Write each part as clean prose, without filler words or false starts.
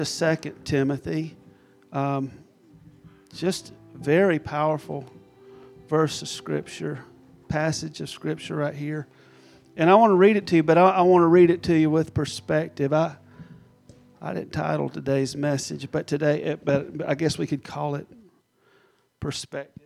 to 2 Timothy. Just very powerful verse of Scripture, passage of Scripture right here. And I want to read it to you, but I want to read it to you with perspective. I didn't title today's message, but I guess we could call it perspective.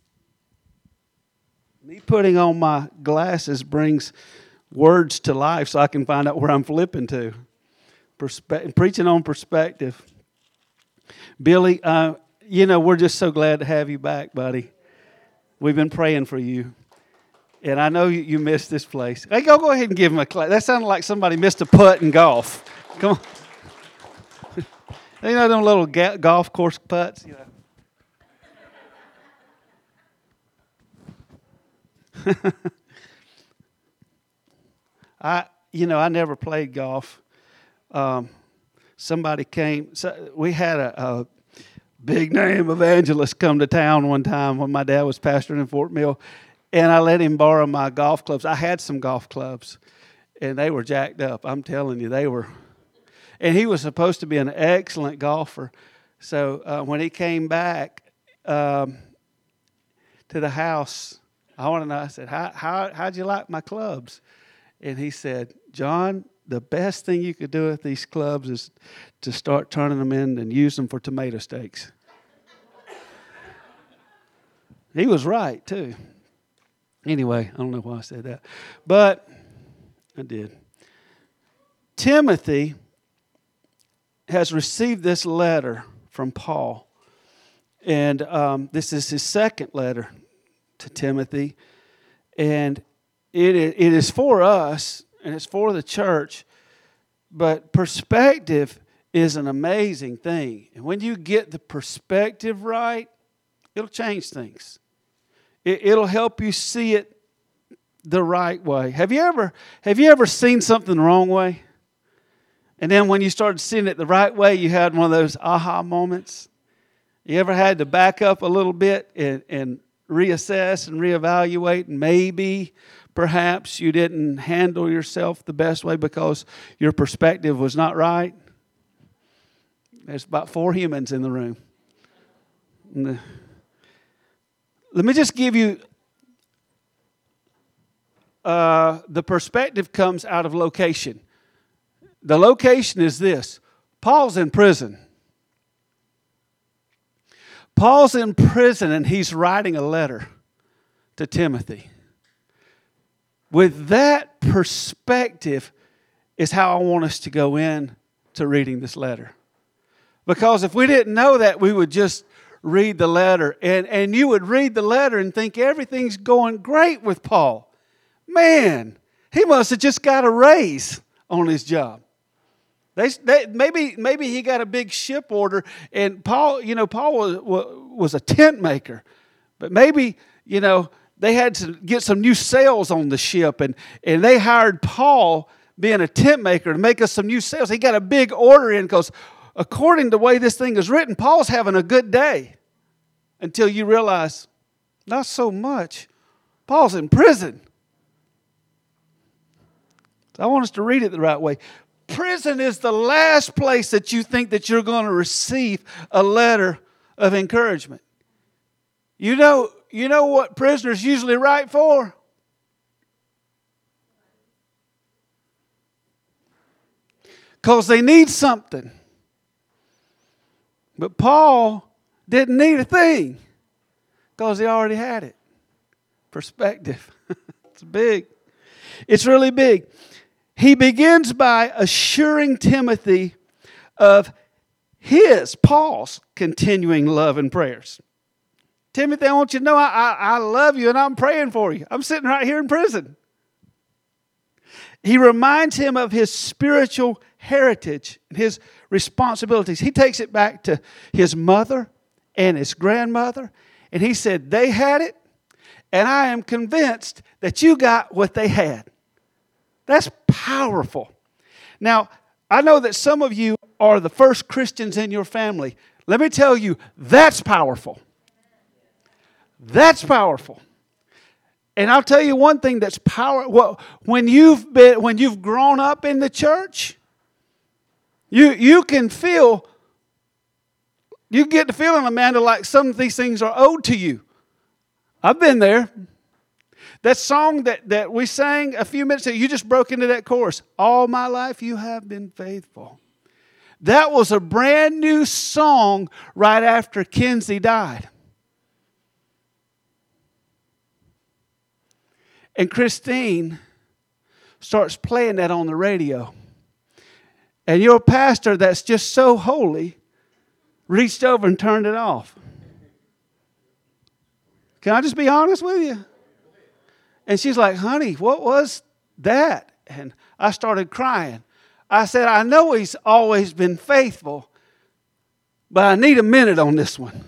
Me putting on my glasses brings words to life so I can find out where I'm flipping to. Preaching on perspective. Billy, we're just so glad to have you back, buddy. We've been praying for you. And I know you missed this place. Hey, go ahead and give him a clap. That sounded like somebody missed a putt in golf. Come on. You know them little golf course putts? I never played golf. Somebody came. We had a big name evangelist come to town one time when my dad was pastoring in Fort Mill, and I let him borrow my golf clubs. I had some golf clubs, and they were jacked up. I'm telling you, they were. And he was supposed to be an excellent golfer. So when he came back to the house, I said, how'd you like my clubs? And he said, John, the best thing you could do with these clubs is to start turning them in and use them for tomato steaks. He was right, too. Anyway, I don't know why I said that. But I did. Timothy has received this letter from Paul. And this is his second letter to Timothy. And it is for us, and it's for the church. But perspective is an amazing thing. And when you get the perspective right, it'll change things. It'll help you see it the right way. Have you ever seen something the wrong way? And then when you started seeing it the right way, you had one of those aha moments? You ever had to back up a little bit and reassess and reevaluate, and maybe, perhaps, you didn't handle yourself the best way because your perspective was not right? There's about 4 humans in the room. Let me just give you, the perspective comes out of location. The location is this. Paul's in prison. Paul's in prison and he's writing a letter to Timothy. With that perspective is how I want us to go in to reading this letter. Because if we didn't know that, we would just read the letter. And you would read the letter and think everything's going great with Paul. Man, he must have just got a raise on his job. Maybe he got a big ship order, and Paul was a tent maker, but maybe they had to get some new sails on the ship, and they hired Paul, being a tent maker, to make us some new sails. He got a big order in because, according to the way this thing is written, Paul's having a good day, until you realize, not so much. Paul's in prison. So I want us to read it the right way. Prison is the last place that you think that you're going to receive a letter of encouragement. You know what prisoners usually write for? Because they need something. But Paul didn't need a thing because he already had it. Perspective. It's big. It's really big. He begins by assuring Timothy of Paul's continuing love and prayers. Timothy, I want you to know I love you and I'm praying for you. I'm sitting right here in prison. He reminds him of his spiritual heritage and his responsibilities. He takes it back to his mother and his grandmother. And he said, they had it, and I am convinced that you got what they had. That's powerful. Now, I know that some of you are the first Christians in your family. Let me tell you, that's powerful. That's powerful. And I'll tell you one thing that's powerful. When you've grown up in the church, You can feel, you get the feeling, Amanda, like some of these things are owed to you. I've been there. That song that we sang a few minutes ago, you just broke into that chorus. All my life you have been faithful. That was a brand new song right after Kinsey died. And Christine starts playing that on the radio. And your pastor that's just so holy reached over and turned it off. Can I just be honest with you? And she's like, honey, what was that? And I started crying. I said, I know he's always been faithful, but I need a minute on this one.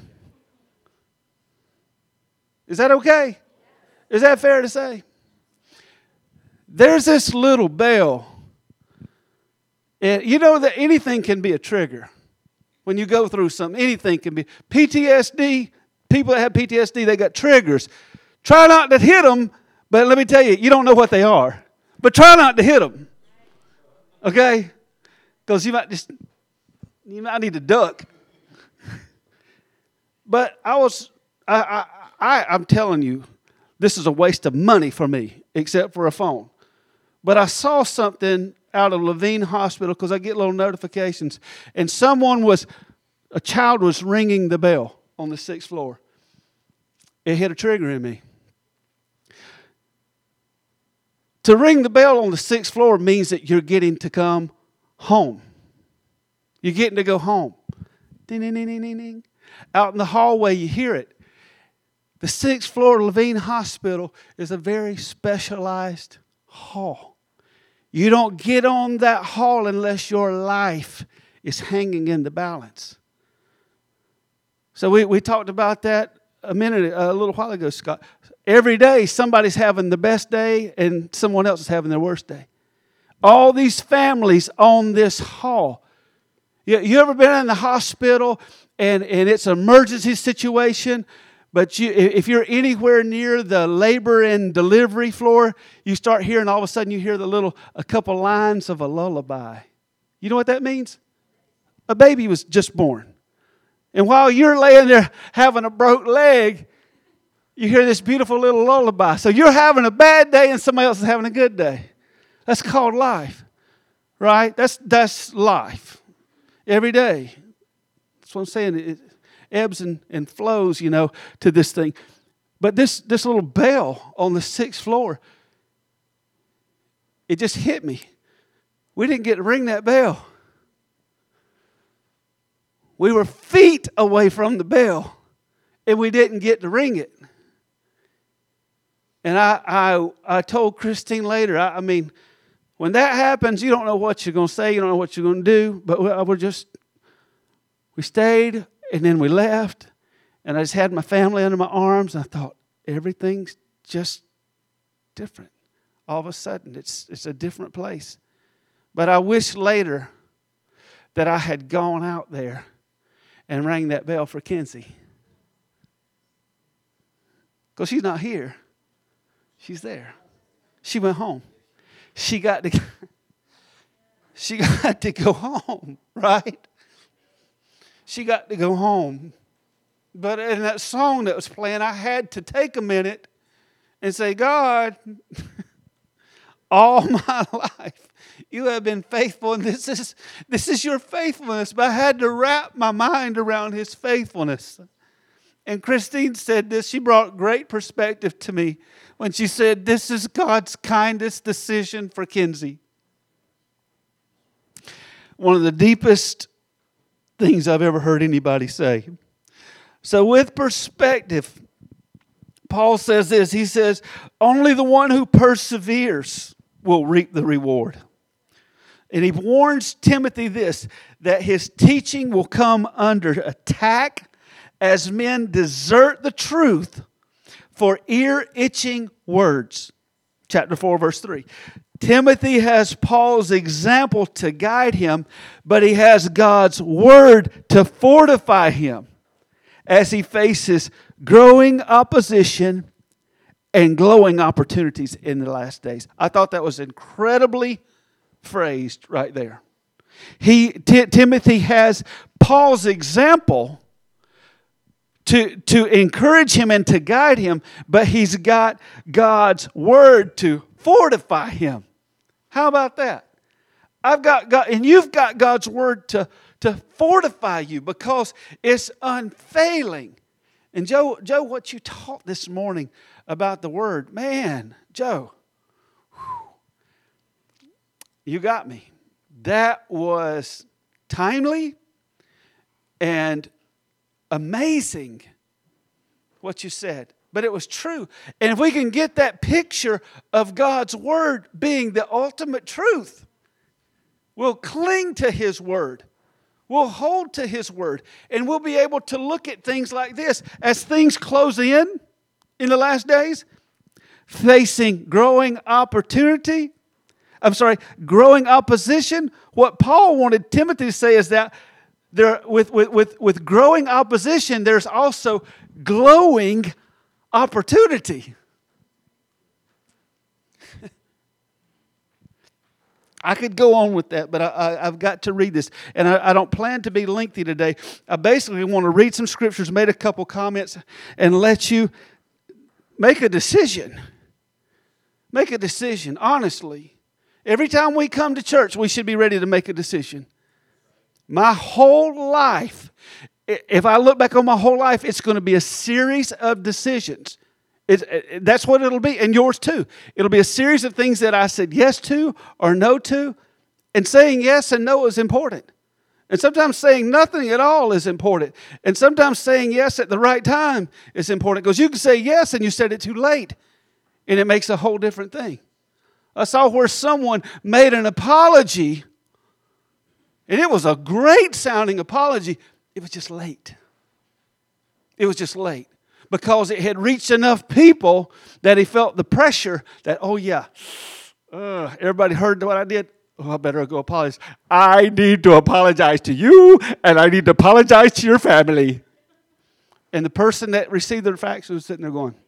Is that okay? Is that fair to say? There's this little bell. And you know that anything can be a trigger. When you go through something, anything can be. PTSD, people that have PTSD, they got triggers. Try not to hit them, but let me tell you, you don't know what they are. But try not to hit them. Okay? Because you might need to duck. But I'm telling you, this is a waste of money for me, except for a phone. But I saw something out of Levine Hospital because I get little notifications. And a child was ringing the bell on the 6th floor. It hit a trigger in me. To ring the bell on the 6th floor means that you're getting to come home. You're getting to go home. Ding, ding, ding, ding, ding, ding. Out in the hallway, you hear it. The 6th floor Levine Hospital is a very specialized hall. You don't get on that hall unless your life is hanging in the balance. So we talked about that a little while ago, Scott. Every day somebody's having the best day and someone else is having their worst day. All these families on this hall. You ever been in the hospital and it's an emergency situation? But if you're anywhere near the labor and delivery floor, you start hearing, all of a sudden you hear a couple lines of a lullaby. You know what that means? A baby was just born. And while you're laying there having a broke leg, you hear this beautiful little lullaby. So you're having a bad day and somebody else is having a good day. That's called life, right? That's life. Every day. That's what I'm saying. It ebbs and flows, to this thing. But this little bell on the 6th floor, it just hit me. We didn't get to ring that bell. We were feet away from the bell, and we didn't get to ring it. And I told Christine later, I mean, when that happens, you don't know what you're going to say, you don't know what you're going to do, but we stayed. And then we left, and I just had my family under my arms, and I thought, everything's just different. All of a sudden, it's a different place. But I wish later that I had gone out there and rang that bell for Kinsey. Because she's not here. She's there. She went home. She got to go home, right? She got to go home. But in that song that was playing, I had to take a minute and say, God, all my life you have been faithful, and this is your faithfulness. But I had to wrap my mind around his faithfulness. And Christine said this. She brought great perspective to me when she said, this is God's kindest decision for Kinsey. One of the deepest things I've ever heard anybody say. So with perspective, Paul says this. He says, only the one who perseveres will reap the reward. And he warns Timothy this, that his teaching will come under attack as men desert the truth for ear-itching words. Chapter 4, verse 3. Timothy has Paul's example to guide him, but he has God's word to fortify him as he faces growing opposition and glowing opportunities in the last days. I thought that was incredibly phrased right there. Timothy has Paul's example to encourage him and to guide him, but he's got God's word to fortify him. How about that? I've got God, and you've got God's word to fortify you because it's unfailing. And Joe, what you taught this morning about the word, man, Joe, you got me. That was timely and amazing what you said. But it was true. And if we can get that picture of God's word being the ultimate truth, we'll cling to His word. We'll hold to His word. And we'll be able to look at things like this. As things close in the last days, facing growing opposition, what Paul wanted Timothy to say is that there, with growing opposition, there's also glowing opportunity. I could go on with that, but I've got to read this. And I don't plan to be lengthy today. I basically want to read some scriptures, made a couple comments, and let you make a decision. Make a decision, honestly. Every time we come to church, we should be ready to make a decision. My whole life, if I look back on my whole life, it's going to be a series of decisions. That's what it'll be, and yours too. It'll be a series of things that I said yes to or no to, and saying yes and no is important. And sometimes saying nothing at all is important. And sometimes saying yes at the right time is important, because you can say yes and you said it too late, and it makes a whole different thing. I saw where someone made an apology, and it was a great sounding apology. It was just late. It was just late. Because it had reached enough people that he felt the pressure that, oh yeah, everybody heard what I did. Oh, I better go apologize. I need to apologize to you, and I need to apologize to your family. And the person that received the facts was sitting there going,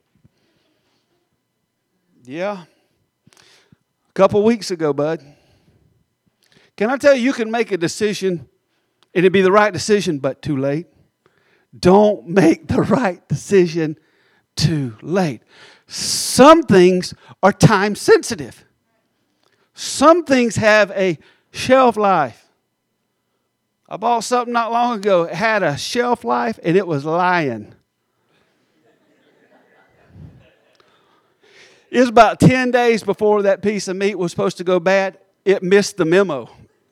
yeah, a couple weeks ago, bud. Can I tell you, you can make a decision, and it'd be the right decision, but too late. Don't make the right decision too late. Some things are time sensitive. Some things have a shelf life. I bought something not long ago. It had a shelf life, and it was lying. It was about 10 days before that piece of meat was supposed to go bad. It missed the memo.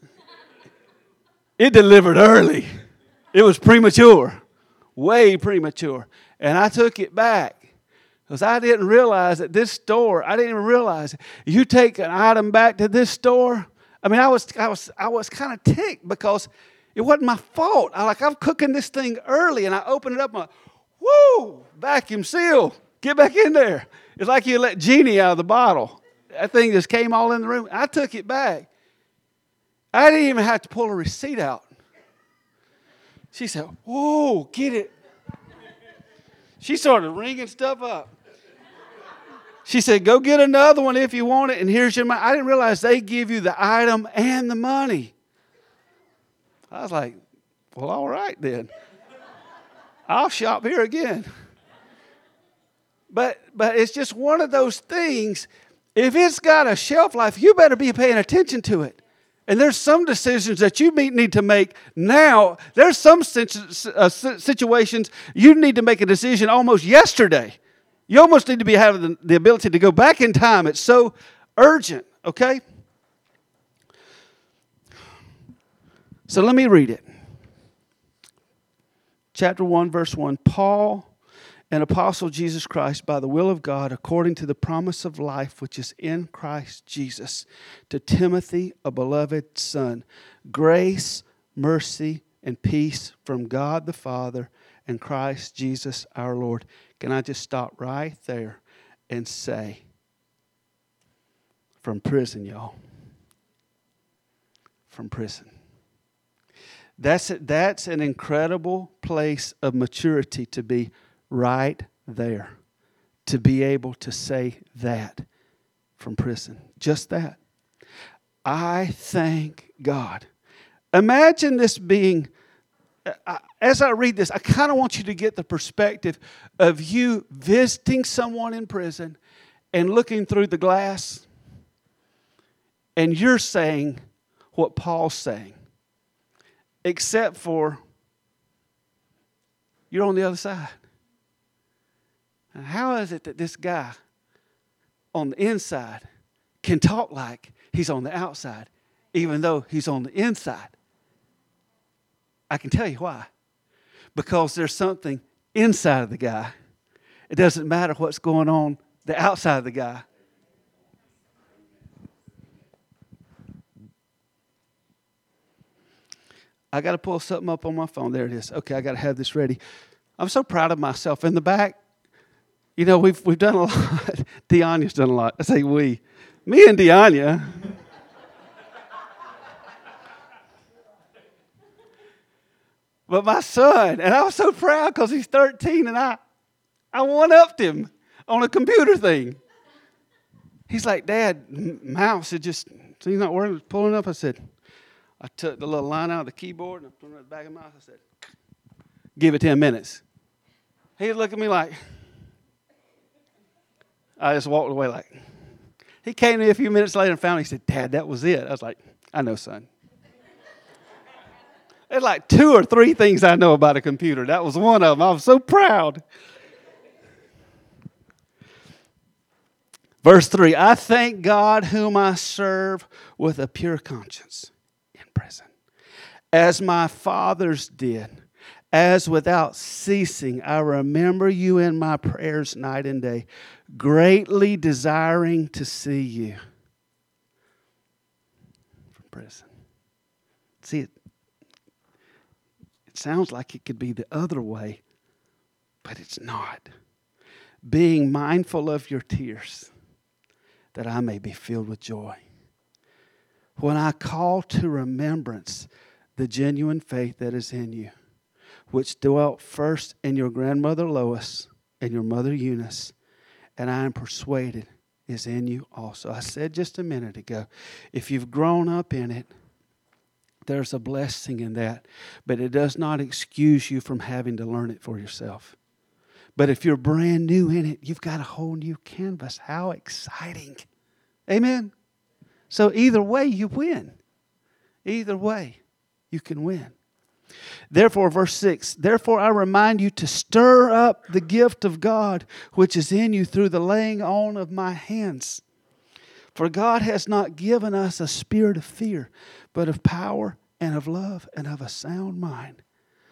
It delivered early. It was premature. Way premature. And I took it back because I didn't realize that this store, I didn't even realize it. You take an item back to this store. I mean, I was kind of ticked because it wasn't my fault. I'm cooking this thing early, and I open it up, and I'm like, whoo, vacuum seal. Get back in there. It's like you let genie out of the bottle. That thing just came all in the room. I took it back. I didn't even have to pull a receipt out. She said, whoa, get it. She started ringing stuff up. She said, go get another one if you want it, and here's your money. I didn't realize they give you the item and the money. I was like, well, all right then. I'll shop here again. But it's just one of those things. If it's got a shelf life, you better be paying attention to it. And there's some decisions that you need to make now. There's some situations you need to make a decision almost yesterday. You almost need to be having the ability to go back in time. It's so urgent, okay? So let me read it. Chapter 1, verse 1. Paul, an apostle of Jesus Christ, by the will of God, according to the promise of life which is in Christ Jesus, to Timothy, a beloved son, grace, mercy, and peace from God the Father and Christ Jesus our Lord. Can I just stop right there and say, from prison, y'all. From prison. That's an incredible place of maturity to be right there, to be able to say that from prison. Just that. I thank God. Imagine this being, as I read this, I kind of want you to get the perspective of you visiting someone in prison and looking through the glass, and you're saying what Paul's saying, except for you're on the other side. And how is it that this guy on the inside can talk like he's on the outside, even though he's on the inside? I can tell you why. Because there's something inside of the guy. It doesn't matter what's going on the outside of the guy. I got to pull something up on my phone. There it is. Okay, I got to have this ready. I'm so proud of myself. In the back, you know, we've done a lot. Deanya's done a lot. I say we. Me and Deanya. But my son, and I was so proud because he's 13, and I one-upped him on a computer thing. He's like, Dad, mouse, it just, so he's not working, pulling up. I said, I took the little line out of the keyboard and I put it in the back of my mouth. I said, give it 10 minutes. He looked at me like, I just walked away like, he came to me a few minutes later and found me. He said, Dad, that was it. I was like, I know, son. There's like 2 or 3 things I know about a computer. That was one of them. I was so proud. Verse 3, I thank God whom I serve with a pure conscience in prison, as my fathers did, as without ceasing I remember you in my prayers night and day, greatly desiring to see you. From prison. See, it sounds like it could be the other way, but it's not. Being mindful of your tears, that I may be filled with joy. When I call to remembrance the genuine faith that is in you, which dwelt first in your grandmother Lois and your mother Eunice, and I am persuaded is in you also. I said just a minute ago, if you've grown up in it, there's a blessing in that, but it does not excuse you from having to learn it for yourself. But if you're brand new in it, you've got a whole new canvas. How exciting. Amen? So either way, you win. Either way, you can win. Therefore, verse 6, therefore I remind you to stir up the gift of God which is in you through the laying on of my hands. For God has not given us a spirit of fear, but of power and of love and of a sound mind.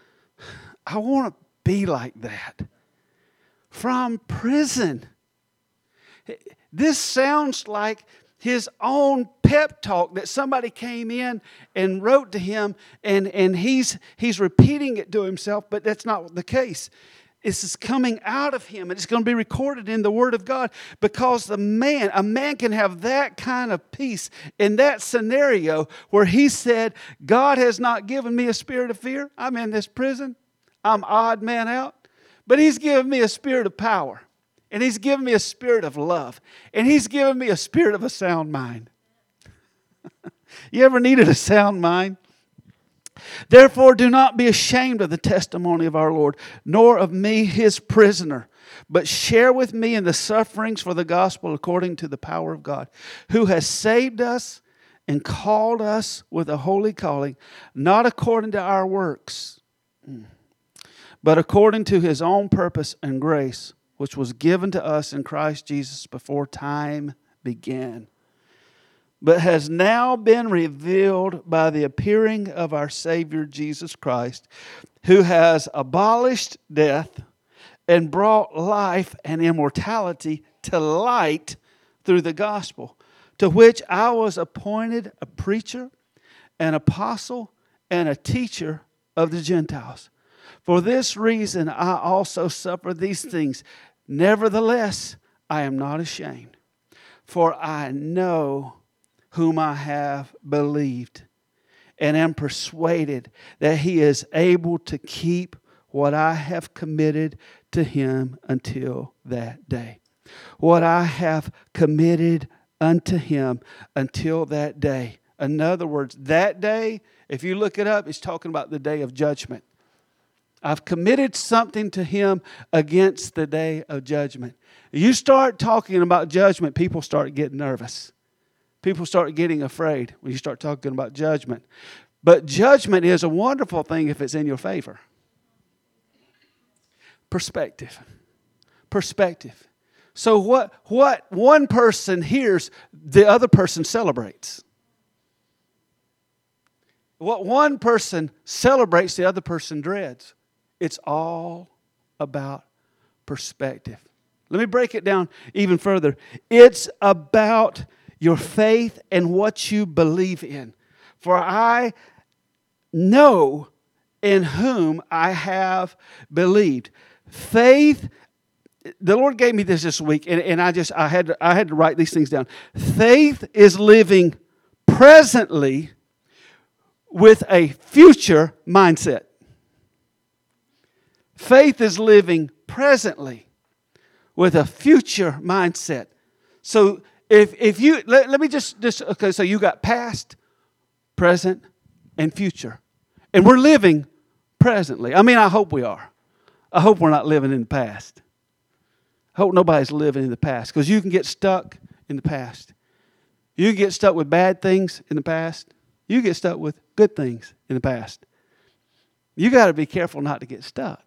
I want to be like that. From prison. This sounds like his own pep talk that somebody came in and wrote to him, and he's repeating it to himself, but that's not the case. This is coming out of him, and it's going to be recorded in the Word of God, because a man can have that kind of peace in that scenario where he said, God has not given me a spirit of fear. I'm in this prison. I'm odd man out. But He's given me a spirit of power. And He's given me a spirit of love. And He's given me a spirit of a sound mind. You ever needed a sound mind? Therefore, do not be ashamed of the testimony of our Lord, nor of me, His prisoner, but share with me in the sufferings for the gospel according to the power of God, who has saved us and called us with a holy calling, not according to our works, but according to His own purpose and grace, which was given to us in Christ Jesus before time began, but has now been revealed by the appearing of our Savior Jesus Christ, who has abolished death and brought life and immortality to light through the gospel, to which I was appointed a preacher, an apostle, and a teacher of the Gentiles. For this reason I also suffer these things. Nevertheless, I am not ashamed, for I know whom I have believed, and am persuaded that He is able to keep what I have committed to Him until that day. What I have committed unto Him until that day, In other words, that day, if you look it up, it's talking about the day of judgment. I've committed something to him against the day of judgment. You start talking about judgment, people start getting nervous. People start getting afraid when you start talking about judgment. But judgment is a wonderful thing if it's in your favor. Perspective. Perspective. So what one person hears, the other person celebrates. What one person celebrates, the other person dreads. It's all about perspective. Let me break it down even further. It's about your faith and what you believe in. For I know in whom I have believed. Faith, the Lord gave me this week, and I had to write these things down. Faith is living presently with a future mindset. Faith is living presently with a future mindset. So if you, let me just okay, so you got past, present, and future. And we're living presently. I mean, I hope we are. I hope we're not living in the past. I hope nobody's living in the past, because you can get stuck in the past. You can get stuck with bad things in the past. You can get stuck with good things in the past. You got to be careful not to get stuck.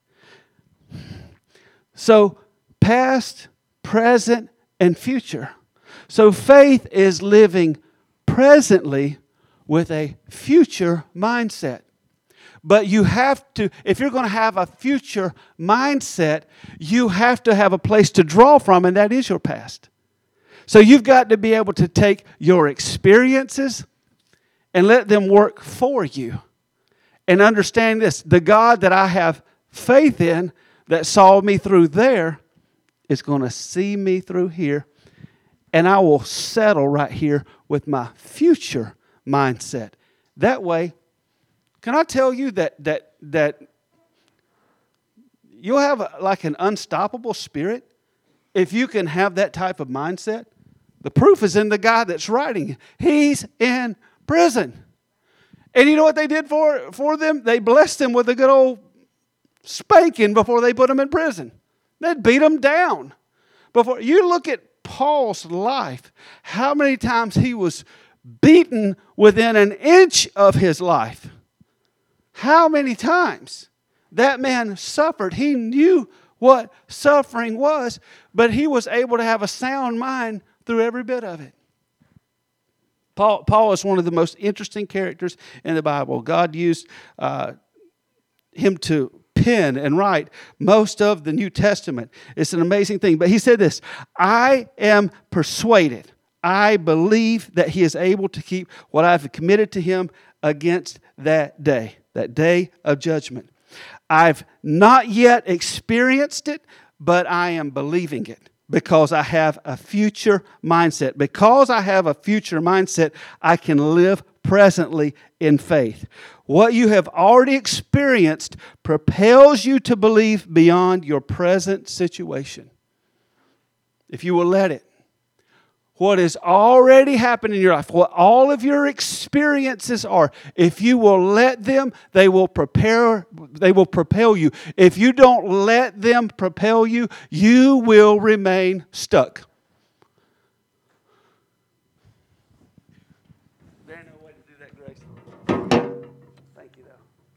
So, past, present, and future. So, faith is living presently with a future mindset. But you have to, if you're going to have a future mindset, you have to have a place to draw from, and that is your past. So you've got to be able to take your experiences and let them work for you. And understand this, the God that I have faith in, that saw me through there, is going to see me through here. And I will settle right here with my future mindset. That way, can I tell you that you'll have like an unstoppable spirit if you can have that type of mindset? The proof is in the guy that's writing. He's in prison. And you know what they did for them? They blessed him with a good old spanking before they put him in prison. They'd beat him down. Before you look at Paul's life, how many times he was beaten within an inch of his life. How many times that man suffered. He knew what suffering was, but he was able to have a sound mind through every bit of it. Paul is one of the most interesting characters in the Bible. God used him to pen and write most of the New Testament. It's an amazing thing. But he said this, I am persuaded. I believe that he is able to keep what I've committed to him against that day of judgment. I've not yet experienced it, but I am believing it because I have a future mindset. Because I have a future mindset, I can live presently in faith. What you have already experienced propels you to believe beyond your present situation. If you will let it. What has already happened in your life, what all of your experiences are, if you will let them, they will propel you. If you don't let them propel you, you will remain stuck. There ain't no way to do that, Grace. Thank you,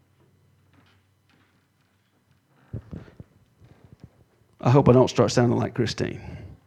though. I hope I don't start sounding like Christine.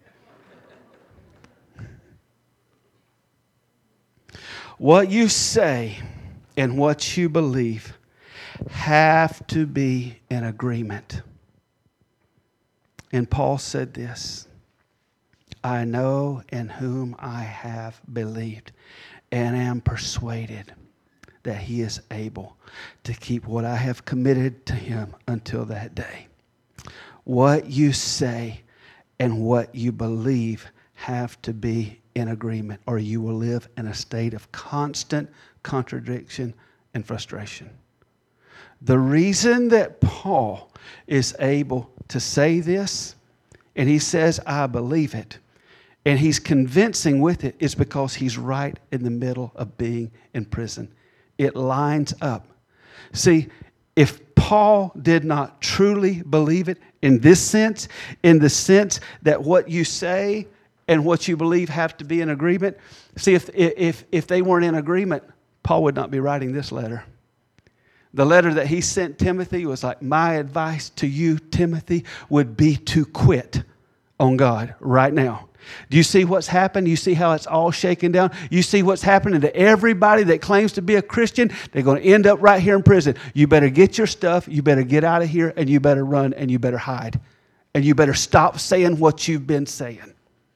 What you say and what you believe have to be in agreement. And Paul said this, I know in whom I have believed and am persuaded that he is able to keep what I have committed to him until that day. What you say and what you believe have to be in agreement, or you will live in a state of constant contradiction and frustration. The reason that Paul is able to say this, and he says, I believe it, and he's convincing with it is because he's right in the middle of being in prison. It lines up. See, if Paul did not truly believe it in this sense, in the sense that what you say and what you believe have to be in agreement, see, if they weren't in agreement, Paul would not be writing this letter. The letter that he sent Timothy was like, my advice to you, Timothy, would be to quit on God right now. Do you see what's happened? You see how it's all shaken down? You see what's happening to everybody that claims to be a Christian? They're going to end up right here in prison. You better get your stuff. You better get out of here, and you better run, and you better hide. And you better stop saying what you've been saying.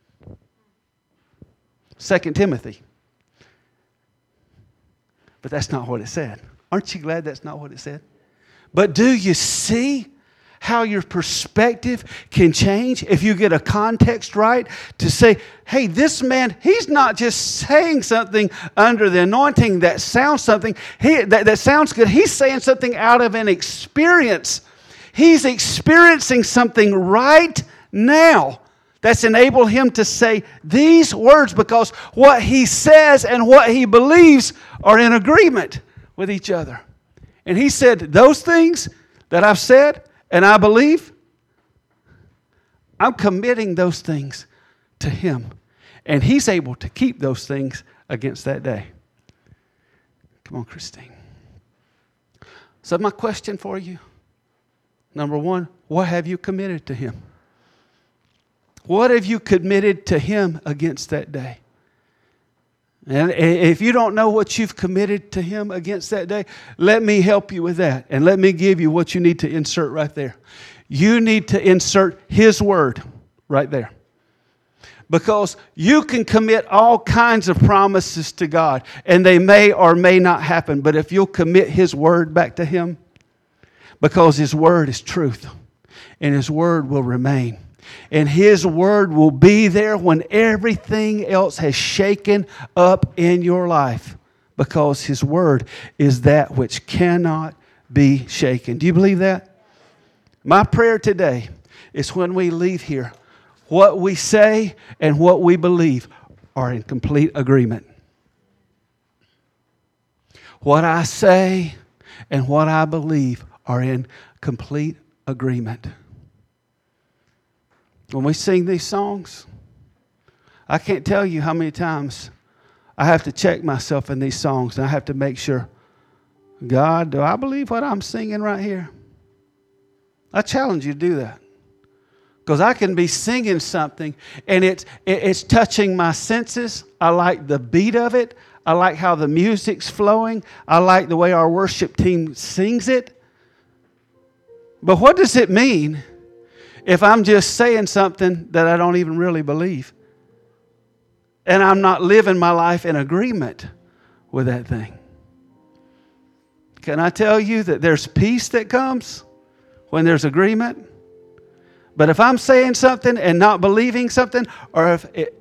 2 Timothy. But that's not what it said. Aren't you glad that's not what it said? But do you see how your perspective can change if you get a context right to say, hey, this man, he's not just saying something under the anointing that sounds something, that sounds good. He's saying something out of an experience. He's experiencing something right now that's enabled him to say these words because what he says and what he believes are in agreement with each other. And he said, those things that I've said and I believe, I'm committing those things to him. And he's able to keep those things against that day. Come on, Christine. So my question for you, number one, what have you committed to him? What have you committed to him against that day? And if you don't know what you've committed to him against that day, let me help you with that. And let me give you what you need to insert right there. You need to insert his word right there. Because you can commit all kinds of promises to God, and they may or may not happen. But if you'll commit his word back to him, because his word is truth, and his word will remain. And his word will be there when everything else has shaken up in your life. Because his word is that which cannot be shaken. Do you believe that? My prayer today is when we leave here, what we say and what we believe are in complete agreement. What I say and what I believe are in complete agreement. When we sing these songs, I can't tell you how many times I have to check myself in these songs, and I have to make sure, God, do I believe what I'm singing right here? I challenge you to do that. Because I can be singing something, and it's touching my senses. I like the beat of it. I like how the music's flowing. I like the way our worship team sings it. But what does it mean if I'm just saying something that I don't even really believe? And I'm not living my life in agreement with that thing. Can I tell you that there's peace that comes when there's agreement? But if I'm saying something and not believing something, or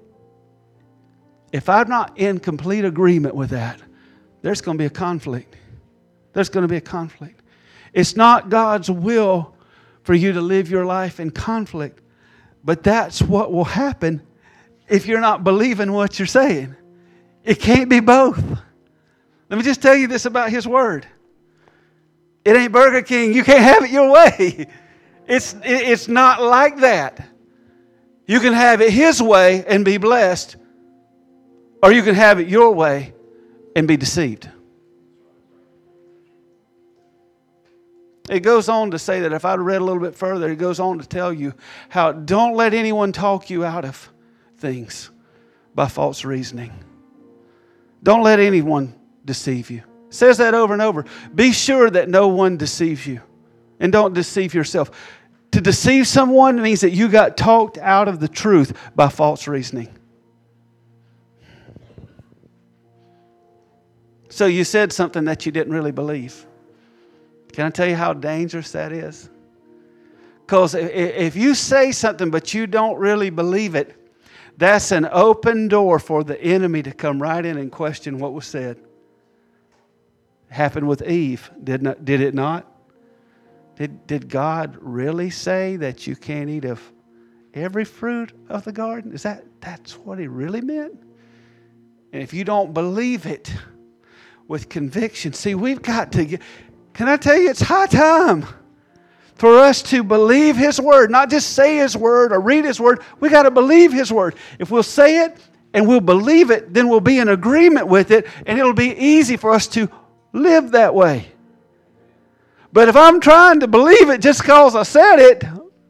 if I'm not in complete agreement with that, there's going to be a conflict. There's going to be a conflict. It's not God's will for you to live your life in conflict. But that's what will happen if you're not believing what you're saying. It can't be both. Let me just tell you this about his word. It ain't Burger King. You can't have it your way. It's not like that. You can have it his way and be blessed, or you can have it your way and be deceived. It goes on to say that if I'd read a little bit further, it goes on to tell you how don't let anyone talk you out of things by false reasoning. Don't let anyone deceive you. It says that over and over. Be sure that no one deceives you. And don't deceive yourself. To deceive someone means that you got talked out of the truth by false reasoning. So you said something that you didn't really believe. Can I tell you how dangerous that is? Because if you say something but you don't really believe it, that's an open door for the enemy to come right in and question what was said. It happened with Eve, did it not? Did God really say that you can't eat of every fruit of the garden? That's what he really meant? And if you don't believe it with conviction, see, we've got to get, can I tell you, it's high time for us to believe His Word, not just say His Word or read His Word. We got to believe His Word. If we'll say it and we'll believe it, then we'll be in agreement with it, and it'll be easy for us to live that way. But if I'm trying to believe it just because I said it,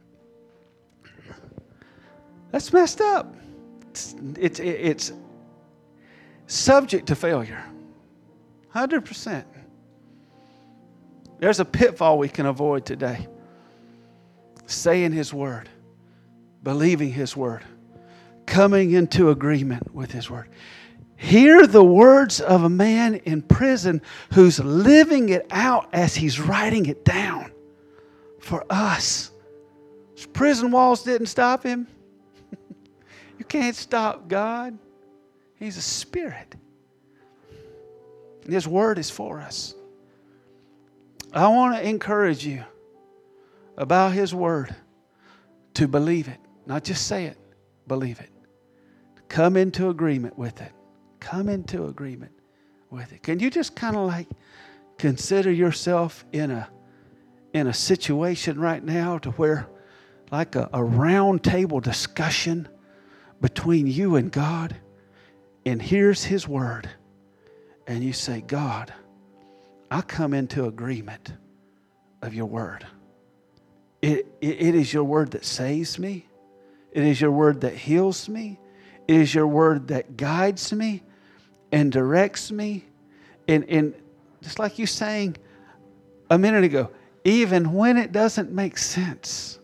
that's messed up. It's subject to failure. 100%. There's a pitfall we can avoid today. Saying His Word, believing His Word, coming into agreement with His Word. Hear the words of a man in prison who's living it out as he's writing it down for us. His prison walls didn't stop him. You can't stop God. He's a spirit. And His Word is for us. I want to encourage you about His Word to believe it. Not just say it, believe it. Come into agreement with it. Come into agreement with it. Can you just kind of like consider yourself in a situation right now to where like a round table discussion between you and God, and here's His Word, and you say, God, I come into agreement of Your Word. It is Your Word that saves me. It is Your Word that heals me. It is Your Word that guides me and directs me. And just like you sang a minute ago, even when it doesn't make sense.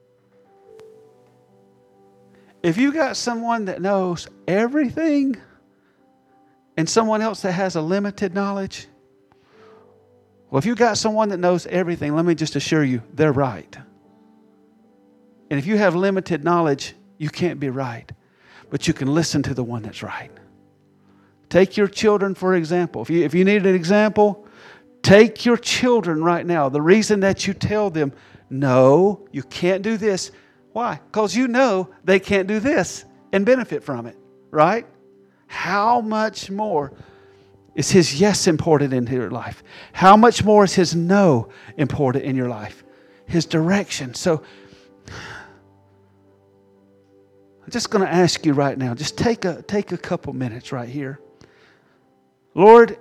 If you got someone that knows everything and someone else that has a limited knowledge, well, if you got someone that knows everything, let me just assure you, they're right. And if you have limited knowledge, you can't be right. But you can listen to the one that's right. Take your children, for example. If you need an example, take your children right now. The reason that you tell them, no, you can't do this. Why? Because you know they can't do this and benefit from it, right? How much more is His yes important in your life? How much more is His no important in your life? His direction. So I'm just going to ask you right now, just take a couple minutes right here. Lord,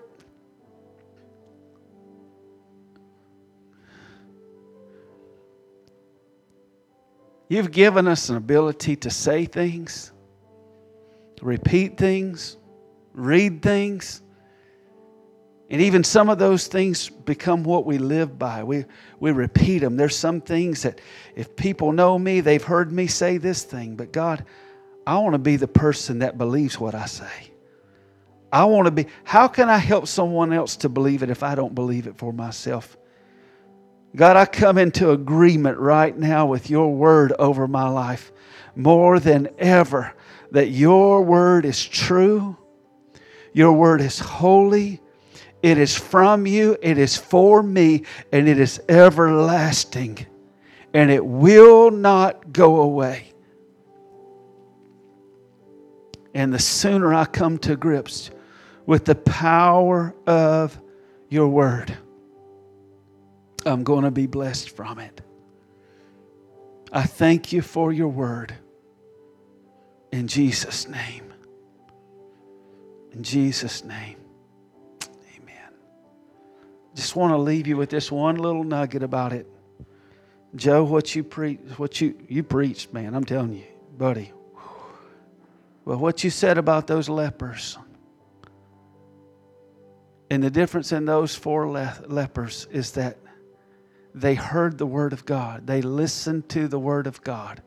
You've given us an ability to say things, repeat things, read things. And even some of those things become what we live by. We repeat them. There's some things that if people know me, they've heard me say this thing. But God, I want to be the person that believes what I say. I want to be. How can I help someone else to believe it if I don't believe it for myself? God, I come into agreement right now with Your Word over my life more than ever, that Your Word is true. Your Word is holy. It is from You. It is for me. And it is everlasting. And it will not go away. And the sooner I come to grips with the power of Your Word, I'm going to be blessed from it. I thank You for Your Word. In Jesus' name. In Jesus' name. Amen. Just want to leave you with this one little nugget about it. Joe, what you preached, man, I'm telling you, buddy. Well, what you said about those lepers, and the difference in those 4 lepers is that they heard the Word of God. They listened to the Word of God.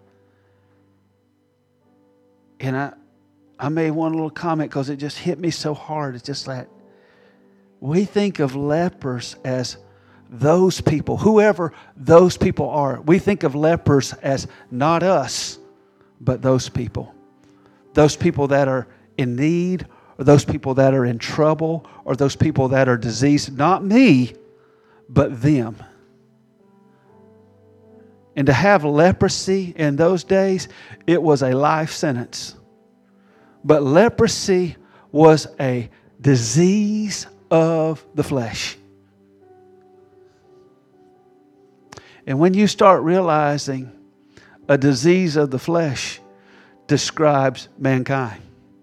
And I made one little comment because it just hit me so hard. It's just that we think of lepers as those people, whoever those people are. We think of lepers as not us, but those people. Those people that are in need, or those people that are in trouble, or those people that are diseased. Not me, but them. And to have leprosy in those days, it was a life sentence. But leprosy was a disease of the flesh. And when you start realizing a disease of the flesh describes mankind,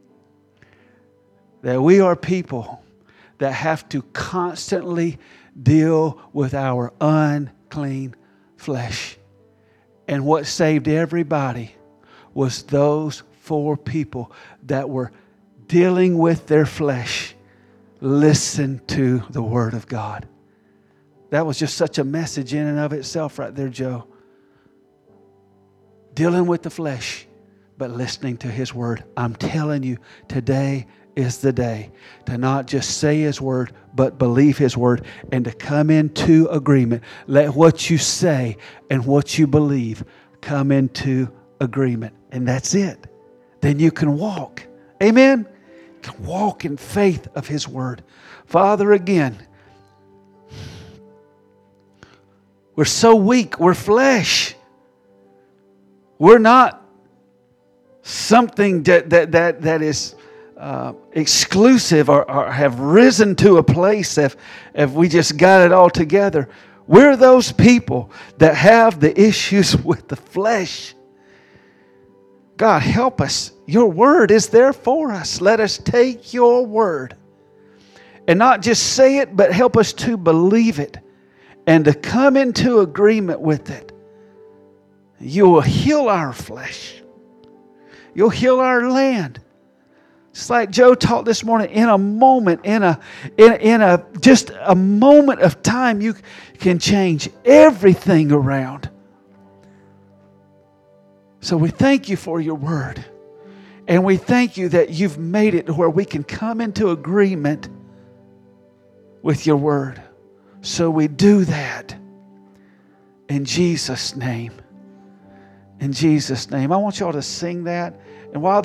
that we are people that have to constantly deal with our unclean flesh. And what saved everybody was those 4 people that were dealing with their flesh. Listen to the Word of God. That was just such a message in and of itself right there, Joe. Dealing with the flesh, but listening to His Word. I'm telling you, today is the day to not just say His Word, but believe His Word and to come into agreement. Let what you say and what you believe come into agreement. And that's it. Then you can walk. Amen? You can walk in faith of His Word. Father, again, we're so weak. We're flesh. We're not something that is exclusive or have risen to a place if we just got it all together. We're those people that have the issues with the flesh. God, help us. Your Word is there for us. Let us take Your Word and not just say it, but help us to believe it and to come into agreement with it. You will heal our flesh. You'll heal our land. It's like Joe taught this morning. In a moment, just a moment of time, you can change everything around. So we thank You for Your Word. And we thank You that You've made it where we can come into agreement with Your Word. So we do that in Jesus' name. In Jesus' name. I want y'all to sing that. And while